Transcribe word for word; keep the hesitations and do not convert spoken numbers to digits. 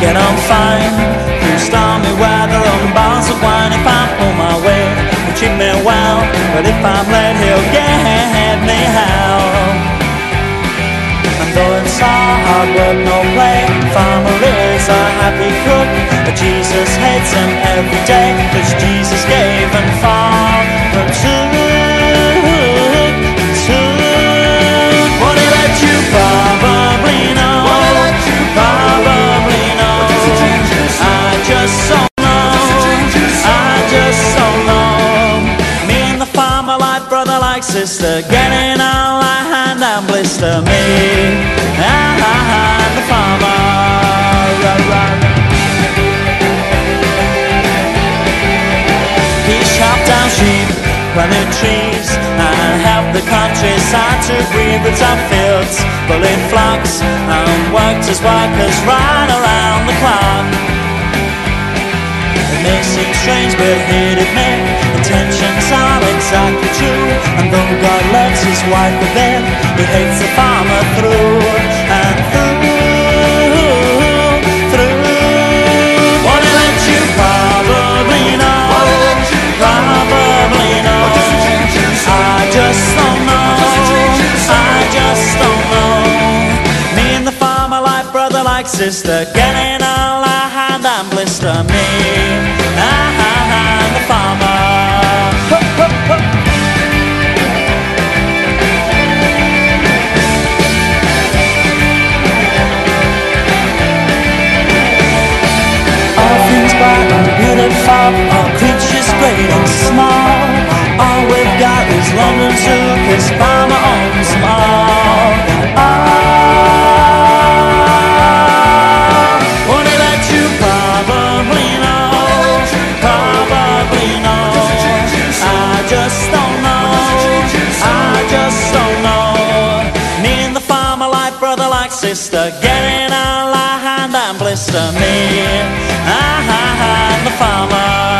get on fine through stormy weather and bars of wine. If I pull my weight, he'll treat me well, but if I'm late, he'll get me hell. And though it's all hard work, no play, farmer is a happy cook, but Jesus hates him every day, cause Jesus gave and Father took, took. What he let you probably know, probably know. I just don't know, I just don't know. Me and the farmer like brother like sister, getting on like hand and blister. Me and the farmer, rah, rah. He chopped down sheep, planted trees, and helped the countryside to breathe. It's our fields, bullied flocks, and worked as workers right around the clock. It may seem strange, but he did me. Intentions are exactly true, and though God loves his wife within, he hates the farmer through and through, through. What he let you probably know, probably know. I just don't know, I just don't know. Me and the farmer like brother like sister, getting on like hand and blister. Me and the farmer. All things bright and beautiful, all creatures great and small. All we've got is London Zoo, cause farmer owns them all. Oh, won't he let you probably know, probably know. I just don't know, I just don't know. Me and the farmer like brother like sister, getting on like hand and blister. Me and the farmer.